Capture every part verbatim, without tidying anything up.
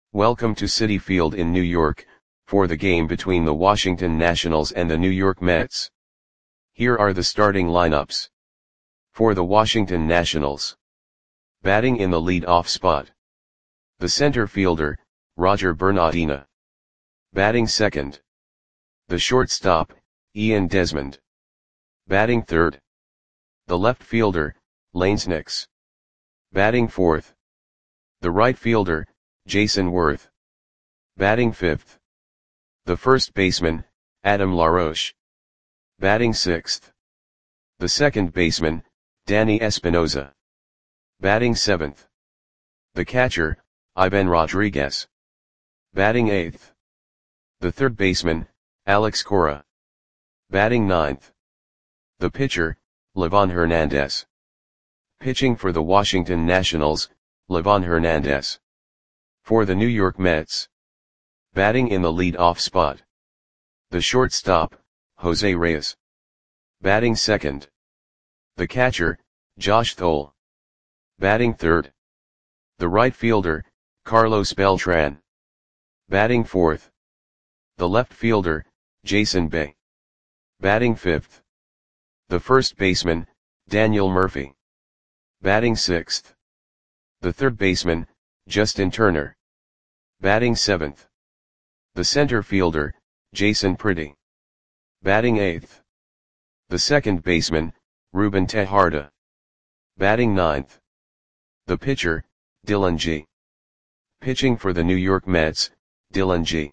Welcome to Citi Field in New York, for the game between the Washington Nationals and the New York Mets. Here are the starting lineups. For the Washington Nationals. Batting in the lead-off spot. The center fielder, Roger Bernardina. Batting second. The shortstop, Ian Desmond. Batting third. The left fielder, Lanes Nix. Batting fourth. The right fielder, Jason Worth. Batting fifth. The first baseman, Adam LaRoche. Batting sixth. The second baseman, Danny Espinosa. Batting seventh. The catcher, Ivan Rodriguez. Batting eighth. The third baseman, Alex Cora. Batting ninth. The pitcher, Livan Hernandez. Pitching for the Washington Nationals, Livan Hernandez. For the New York Mets. Batting in the lead-off spot. The shortstop, Jose Reyes. Batting second. The catcher, Josh Thole. Batting third. The right fielder, Carlos Beltran. Batting fourth. The left fielder, Jason Bay. Batting fifth. The first baseman, Daniel Murphy. Batting sixth. The third baseman, Justin Turner. Batting seventh. The center fielder, Jason Pretty. Batting eighth. The second baseman, Ruben Tejada. Batting ninth. The pitcher, Dylan G. Pitching for the New York Mets, Dylan G.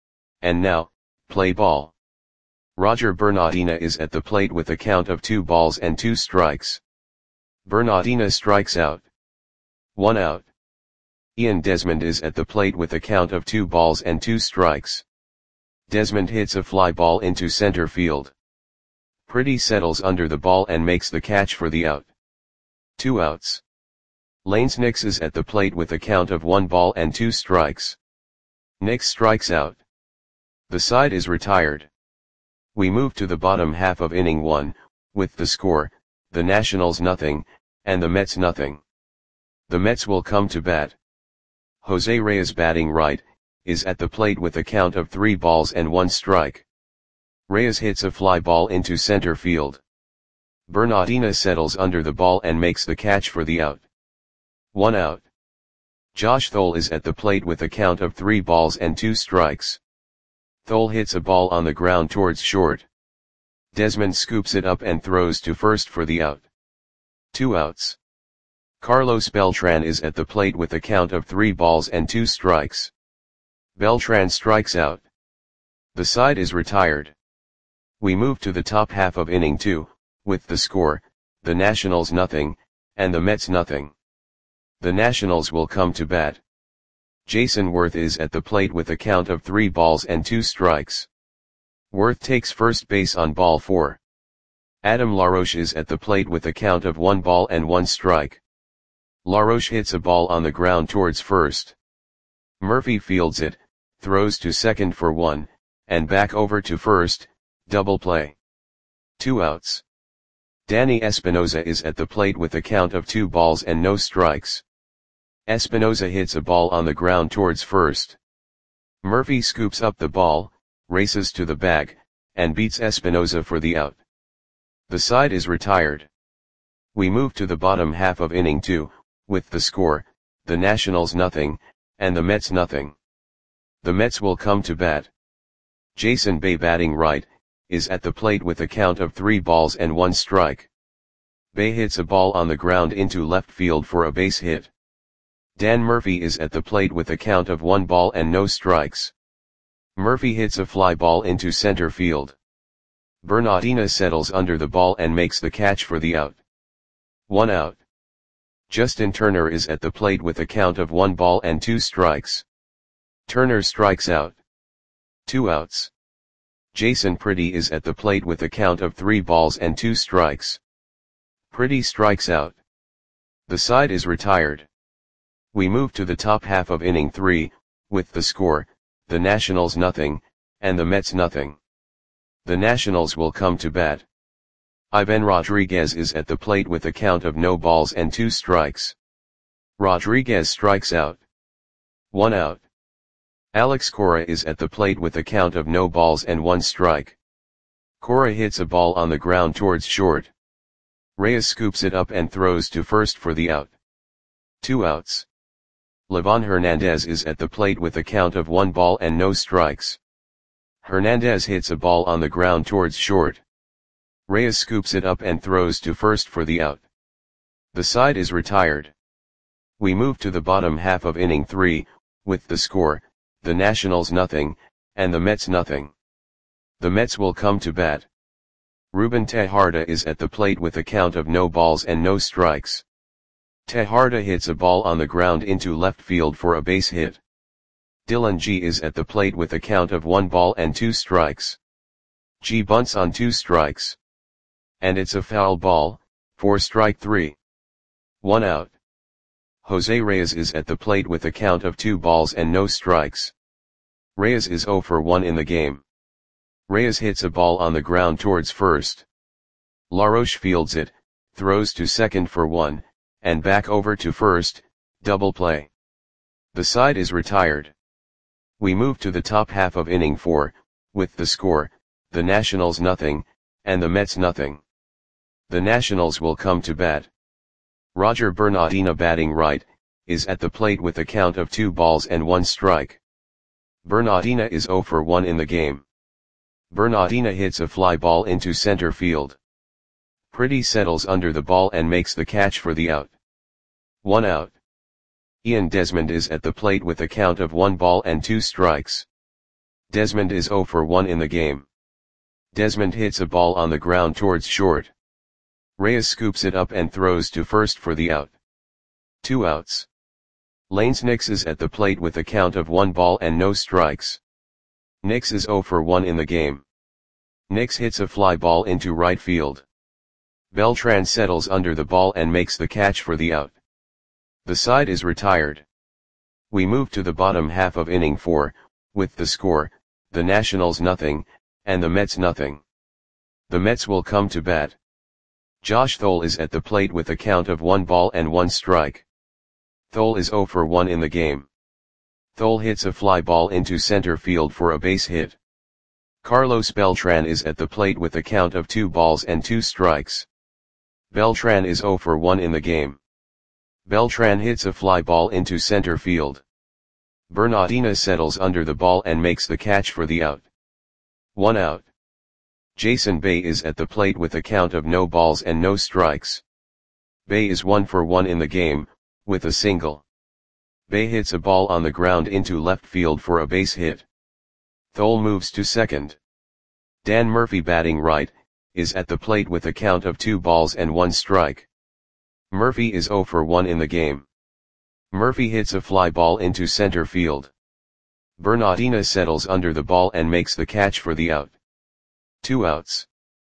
And now, play ball. Roger Bernardina is at the plate with a count of two balls and two strikes. Bernardina strikes out. One out. Ian Desmond is at the plate with a count of two balls and two strikes. Desmond hits a fly ball into center field. Pretty settles under the ball and makes the catch for the out. Two outs. Lanes Nix is at the plate with a count of one ball and two strikes. Nix strikes out. The side is retired. We move to the bottom half of inning one, with the score, the Nationals nothing, and the Mets nothing. The Mets will come to bat. Jose Reyes batting right, is at the plate with a count of three balls and one strike. Reyes hits a fly ball into center field. Bernardina settles under the ball and makes the catch for the out. One out. Josh Thole is at the plate with a count of three balls and two strikes. Thole hits a ball on the ground towards short. Desmond scoops it up and throws to first for the out. Two outs. Carlos Beltran is at the plate with a count of three balls and two strikes. Beltran strikes out. The side is retired. We move to the top half of inning two, with the score, the Nationals nothing, and the Mets nothing. The Nationals will come to bat. Jason Worth is at the plate with a count of three balls and two strikes. Worth takes first base on ball four. Adam LaRoche is at the plate with a count of one ball and one strike. LaRoche hits a ball on the ground towards first. Murphy fields it, throws to second for one, and back over to first, double play. Two outs. Danny Espinosa is at the plate with a count of two balls and no strikes. Espinosa hits a ball on the ground towards first. Murphy scoops up the ball, races to the bag, and beats Espinosa for the out. The side is retired. We move to the bottom half of inning two, with the score, the Nationals nothing, and the Mets nothing. The Mets will come to bat. Jason Bay batting right, is at the plate with a count of three balls and one strike. Bay hits a ball on the ground into left field for a base hit. Dan Murphy is at the plate with a count of one ball and no strikes. Murphy hits a fly ball into center field. Bernardina settles under the ball and makes the catch for the out. One out. Justin Turner is at the plate with a count of one ball and two strikes. Turner strikes out. Two outs. Jason Pretty is at the plate with a count of three balls and two strikes. Pretty strikes out. The side is retired. We move to the top half of inning three, with the score, the Nationals nothing, and the Mets nothing. The Nationals will come to bat. Ivan Rodriguez is at the plate with a count of no balls and two strikes. Rodriguez strikes out. One out. Alex Cora is at the plate with a count of no balls and one strike. Cora hits a ball on the ground towards short. Reyes scoops it up and throws to first for the out. Two outs. Livan Hernandez is at the plate with a count of one ball and no strikes. Hernandez hits a ball on the ground towards short. Reyes scoops it up and throws to first for the out. The side is retired. We move to the bottom half of inning three, with the score, the Nationals nothing, and the Mets nothing. The Mets will come to bat. Ruben Tejada is at the plate with a count of no balls and no strikes. Tejada hits a ball on the ground into left field for a base hit. Dylan G is at the plate with a count of one ball and two strikes. G bunts on two strikes. And it's a foul ball, for strike three. One out. Jose Reyes is at the plate with a count of two balls and no strikes. Reyes is oh for one in the game. Reyes hits a ball on the ground towards first. LaRoche fields it, throws to second for one, and back over to first, double play. The side is retired. We move to the top half of inning four, with the score, the Nationals nothing, and the Mets nothing. The Nationals will come to bat. Roger Bernardina batting right, is at the plate with a count of two balls and one strike. Bernardina is oh for one in the game. Bernardina hits a fly ball into center field. Pretty settles under the ball and makes the catch for the out. One out. Ian Desmond is at the plate with a count of one ball and two strikes. Desmond is oh for one in the game. Desmond hits a ball on the ground towards short. Reyes scoops it up and throws to first for the out. Two outs. Lanes Nix is at the plate with a count of one ball and no strikes. Nix is oh for one in the game. Nix hits a fly ball into right field. Beltran settles under the ball and makes the catch for the out. The side is retired. We move to the bottom half of inning four, with the score, the Nationals nothing, and the Mets nothing. The Mets will come to bat. Josh Thole is at the plate with a count of one ball and one strike. Thole is oh for one in the game. Thole hits a fly ball into center field for a base hit. Carlos Beltran is at the plate with a count of two balls and two strikes. Beltran is oh for one in the game. Beltran hits a fly ball into center field. Bernardina settles under the ball and makes the catch for the out. One out. Jason Bay is at the plate with a count of no balls and no strikes. Bay is one for one in the game, with a single. Bay hits a ball on the ground into left field for a base hit. Thole moves to second. Dan Murphy batting right, is at the plate with a count of two balls and one strike. Murphy is oh for one in the game. Murphy hits a fly ball into center field. Bernardina settles under the ball and makes the catch for the out. Two outs.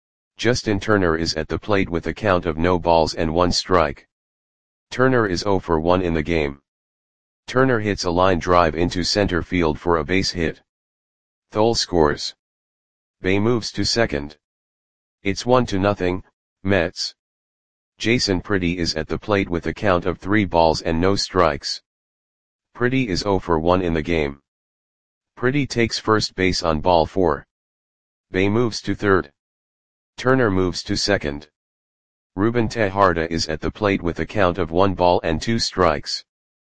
Justin Turner is at the plate with a count of no balls and one strike. Turner is oh for one in the game. Turner hits a line drive into center field for a base hit. Thole scores. Bay moves to second. It's one to nothing, Mets. Jason Pretty is at the plate with a count of three balls and no strikes. Pretty is oh for one in the game. Pretty takes first base on ball four. Bay moves to third. Turner moves to second. Ruben Tejada is at the plate with a count of one ball and two strikes.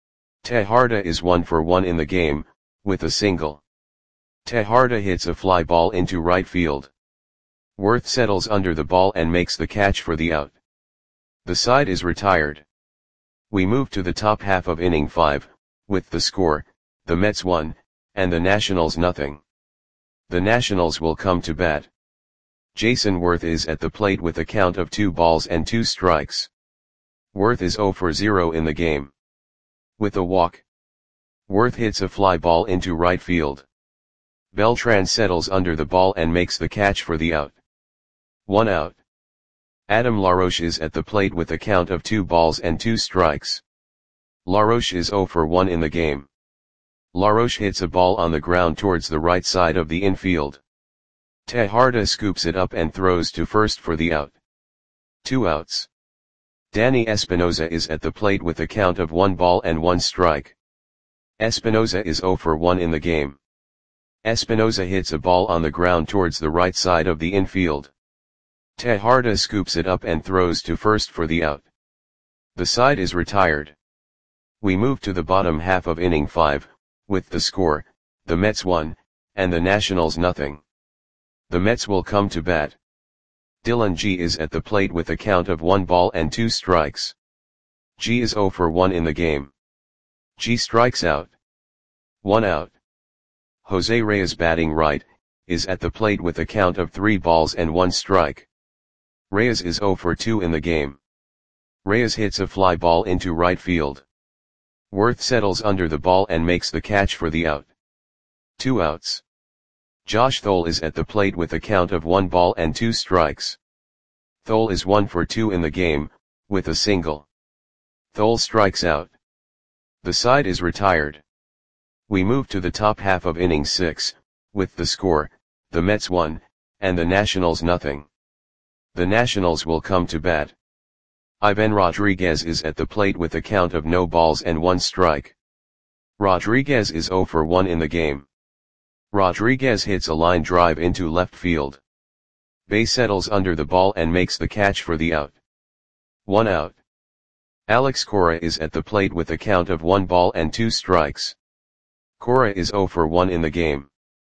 Tejada is one for one in the game, with a single. Tejada hits a fly ball into right field. Worth settles under the ball and makes the catch for the out. The side is retired. We move to the top half of inning five, with the score, the Mets one, and the Nationals nothing. The Nationals will come to bat. Jason Worth is at the plate with a count of two balls and two strikes. Worth is oh for zero in the game. With a walk. Worth hits a fly ball into right field. Beltran settles under the ball and makes the catch for the out. One out. Adam LaRoche is at the plate with a count of two balls and two strikes. LaRoche is oh for one in the game. LaRoche hits a ball on the ground towards the right side of the infield. Tejada scoops it up and throws to first for the out. Two outs. Danny Espinosa is at the plate with a count of one ball and one strike. Espinoza is zero for one in the game. Espinoza hits a ball on the ground towards the right side of the infield. Tejada scoops it up and throws to first for the out. The side is retired. We move to the bottom half of inning five, with the score, the Mets one, and the Nationals nothing. The Mets will come to bat. Dylan G is at the plate with a count of one ball and two strikes. G is zero for one in the game. G strikes out. One out. Jose Reyes, batting right, is at the plate with a count of three balls and one strike. Reyes is zero for two in the game. Reyes hits a fly ball into right field. Worth settles under the ball and makes the catch for the out. Two outs. Josh Thole is at the plate with a count of one ball and two strikes. Thole is one for two in the game, with a single. Thole strikes out. The side is retired. We move to the top half of inning six, with the score, the Mets one, and the Nationals nothing. The Nationals will come to bat. Ivan Rodriguez is at the plate with a count of no balls and one strike. Rodriguez is zero for one in the game. Rodriguez hits a line drive into left field. Bay settles under the ball and makes the catch for the out. One out. Alex Cora is at the plate with a count of one ball and two strikes. Cora is zero for one in the game.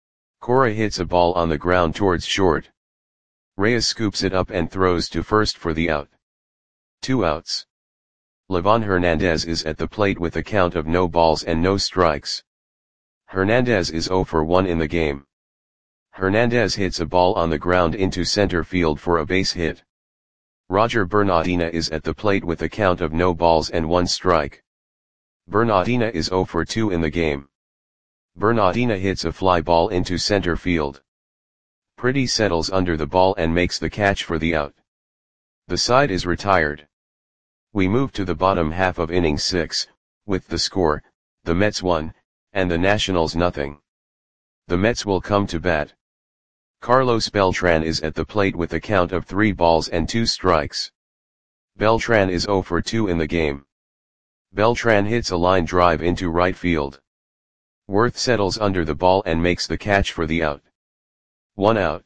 Cora hits a ball on the ground towards short. Reyes scoops it up and throws to first for the out. Two outs. Livan Hernandez is at the plate with a count of no balls and no strikes. Hernandez is zero for one in the game. Hernandez hits a ball on the ground into center field for a base hit. Roger Bernardina is at the plate with a count of no balls and one strike. Bernardina is zero for two in the game. Bernardina hits a fly ball into center field. Pretty settles under the ball and makes the catch for the out. The side is retired. We move to the bottom half of inning six, with the score, the Mets one, and the Nationals nothing. The Mets will come to bat. Carlos Beltran is at the plate with a count of three balls and two strikes. Beltran is zero for two in the game. Beltran hits a line drive into right field. Worth settles under the ball and makes the catch for the out. One out.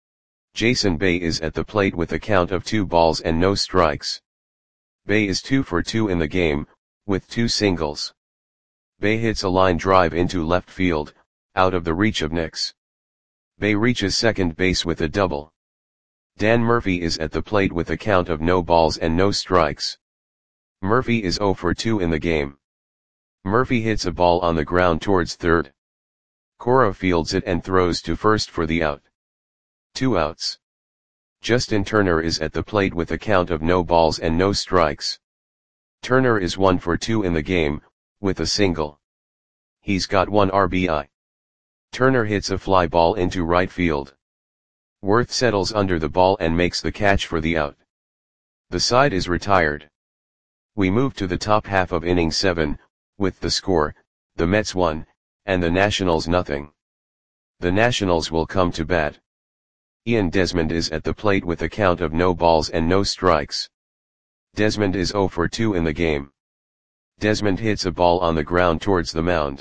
Jason Bay is at the plate with a count of two balls and no strikes. Bay is two for two in the game, with two singles. Bay hits a line drive into left field, out of the reach of Nix. Bay reaches second base with a double. Dan Murphy is at the plate with a count of no balls and no strikes. Murphy is zero for two in the game. Murphy hits a ball on the ground towards third. Cora fields it and throws to first for the out. Two outs. Justin Turner is at the plate with a count of no balls and no strikes. Turner is one for two in the game, with a single. He's got one R B I. Turner hits a fly ball into right field. Worth settles under the ball and makes the catch for the out. The side is retired. We move to the top half of inning seven, with the score, the Mets one, and the Nationals nothing. The Nationals will come to bat. Ian Desmond is at the plate with a count of no balls and no strikes. Desmond is zero for two in the game. Desmond hits a ball on the ground towards the mound.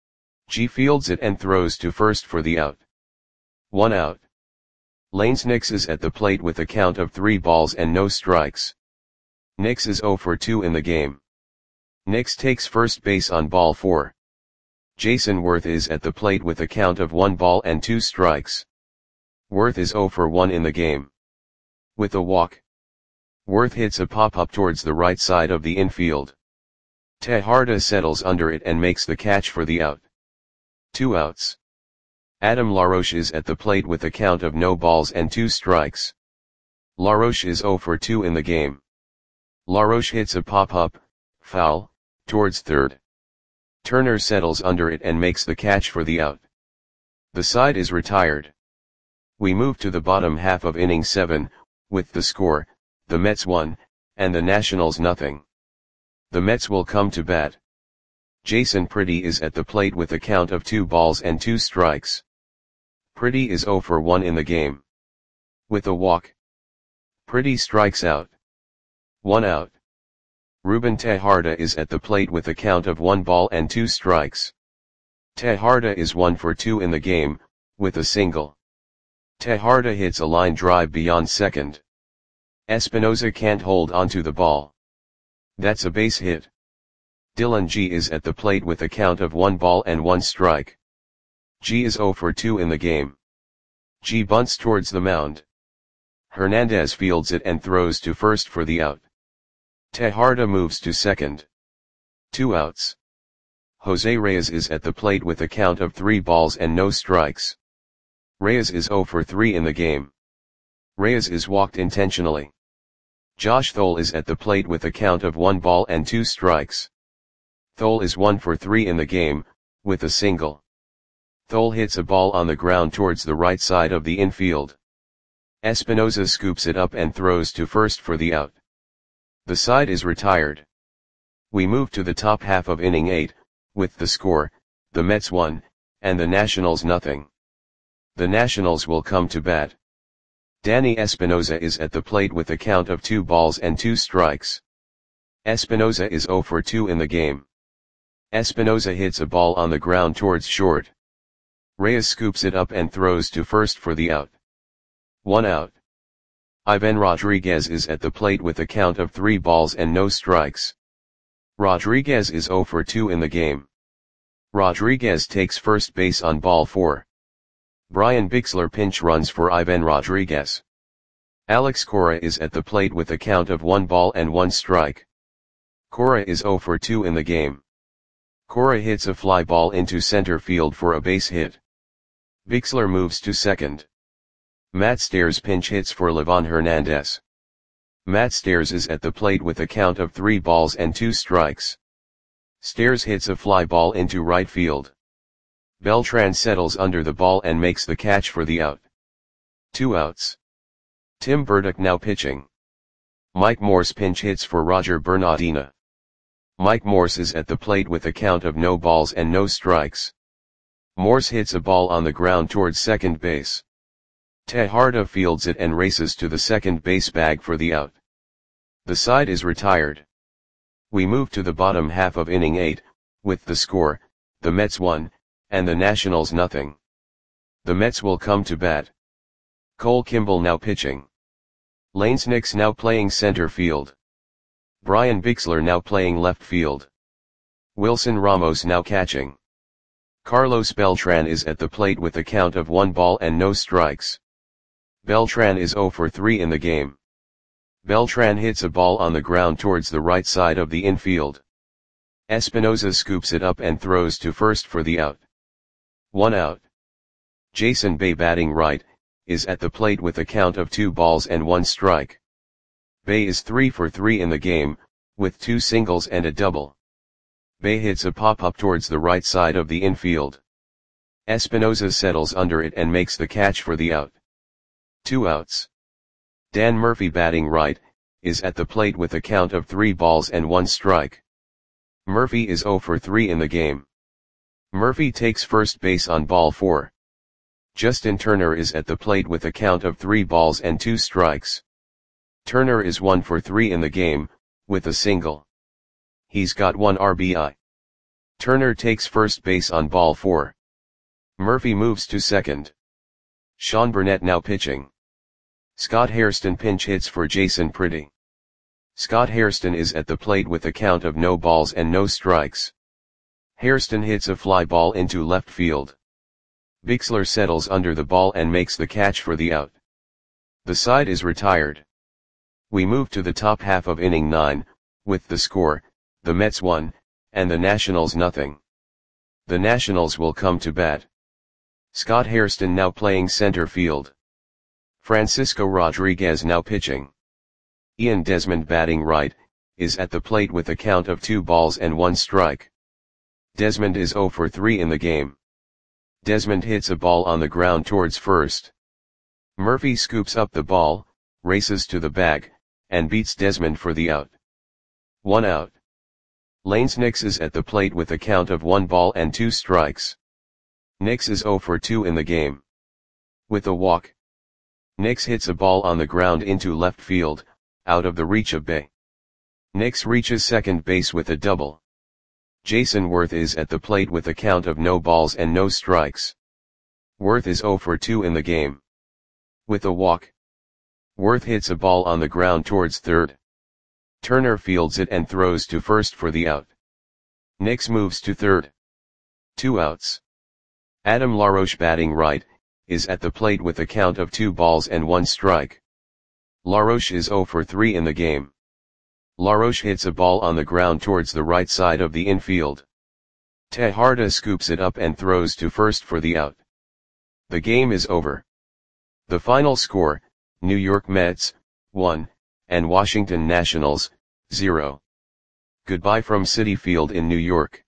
G fields it and throws to first for the out. One out. Lanes Nix is at the plate with a count of three balls and no strikes. Nix is zero for two in the game. Nix takes first base on ball four. Jason Worth is at the plate with a count of one ball and two strikes. Worth is zero for one in the game. With a walk. Worth hits a pop-up towards the right side of the infield. Tejada settles under it and makes the catch for the out. Two outs. Adam LaRoche is at the plate with a count of no balls and two strikes. LaRoche is zero for two in the game. LaRoche hits a pop-up, foul, towards third. Turner settles under it and makes the catch for the out. The side is retired. We move to the bottom half of inning seven, with the score, the Mets one, and the Nationals nothing. The Mets will come to bat. Jason Pretty is at the plate with a count of two balls and two strikes. Pretty is zero for one in the game. With a walk. Pretty strikes out. One out. Ruben Tejarda is at the plate with a count of one ball and two strikes. Tejarda is one for two in the game, with a single. Tejarda hits a line drive beyond second. Espinoza can't hold onto the ball. That's a base hit. Dylan G is at the plate with a count of one ball and one strike. G is zero for two in the game. G bunts towards the mound. Hernandez fields it and throws to first for the out. Tejarda moves to second. Two outs. Jose Reyes is at the plate with a count of three balls and no strikes. Reyes is zero for three in the game. Reyes is walked intentionally. Josh Thole is at the plate with a count of one ball and two strikes. Thole is one for three in the game, with a single. Thole hits a ball on the ground towards the right side of the infield. Espinoza scoops it up and throws to first for the out. The side is retired. We move to the top half of inning eight, with the score, the Mets one, and the Nationals nothing. The Nationals will come to bat. Danny Espinoza is at the plate with a count of two balls and two strikes. Espinoza is zero for two in the game. Espinoza hits a ball on the ground towards short. Reyes scoops it up and throws to first for the out. One out. Ivan Rodriguez is at the plate with a count of three balls and no strikes. Rodriguez is zero for two in the game. Rodriguez takes first base on ball four. Brian Bixler pinch runs for Ivan Rodriguez. Alex Cora is at the plate with a count of one ball and one strike. Cora is zero for two in the game. Cora hits a fly ball into center field for a base hit. Bixler moves to second. Matt Stairs pinch hits for Livan Hernandez. Matt Stairs is at the plate with a count of three balls and two strikes. Stairs hits a fly ball into right field. Beltran settles under the ball and makes the catch for the out. Two outs. Tim Burdick now pitching. Mike Morse pinch hits for Roger Bernardina. Mike Morse is at the plate with a count of no balls and no strikes. Morse hits a ball on the ground towards second base. Tejarda fields it and races to the second base bag for the out. The side is retired. We move to the bottom half of inning eight, with the score, the Mets one, and the Nationals nothing. The Mets will come to bat. Cole Kimball now pitching. Lance Nix now playing center field. Brian Bixler now playing left field. Wilson Ramos now catching. Carlos Beltran is at the plate with a count of one ball and no strikes. Beltran is zero for three in the game. Beltran hits a ball on the ground towards the right side of the infield. Espinoza scoops it up and throws to first for the out. One out. Jason Bay batting right, is at the plate with a count of two balls and one strike. Bay is three for three in the game, with two singles and a double. Bay hits a pop-up towards the right side of the infield. Espinoza settles under it and makes the catch for the out. Two outs. Dan Murphy batting right, is at the plate with a count of three balls and one strike. Murphy is zero for three in the game. Murphy takes first base on ball four. Justin Turner is at the plate with a count of three balls and two strikes. Turner is one for three in the game, with a single. He's got one R B I. Turner takes first base on ball four. Murphy moves to second. Sean Burnett now pitching. Scott Hairston pinch hits for Jason Pretty. Scott Hairston is at the plate with a count of no balls and no strikes. Hairston hits a fly ball into left field. Bixler settles under the ball and makes the catch for the out. The side is retired. We move to the top half of inning nine, with the score, the Mets one, and the Nationals nothing. The Nationals will come to bat. Scott Hairston now playing center field. Francisco Rodriguez now pitching. Ian Desmond batting right, is at the plate with a count of two balls and one strike. Desmond is zero for three in the game. Desmond hits a ball on the ground towards first. Murphy scoops up the ball, races to the bag, and beats Desmond for the out. One out. Lance Nix is at the plate with a count of one ball and two strikes. Nix is zero for two in the game. With a walk, Nix hits a ball on the ground into left field, out of the reach of Bay. Knicks reaches second base with a double. Jason Worth is at the plate with a count of no balls and no strikes. Worth is zero for two in the game. With a walk, Worth hits a ball on the ground towards third. Turner fields it and throws to first for the out. Knicks moves to third. Two outs. Adam LaRoche, batting right, is at the plate with a count of two balls and one strike. LaRoche is zero for three in the game. LaRoche hits a ball on the ground towards the right side of the infield. Tejada scoops it up and throws to first for the out. The game is over. The final score, New York Mets, one, and Washington Nationals, zero. Goodbye from Citi Field in New York.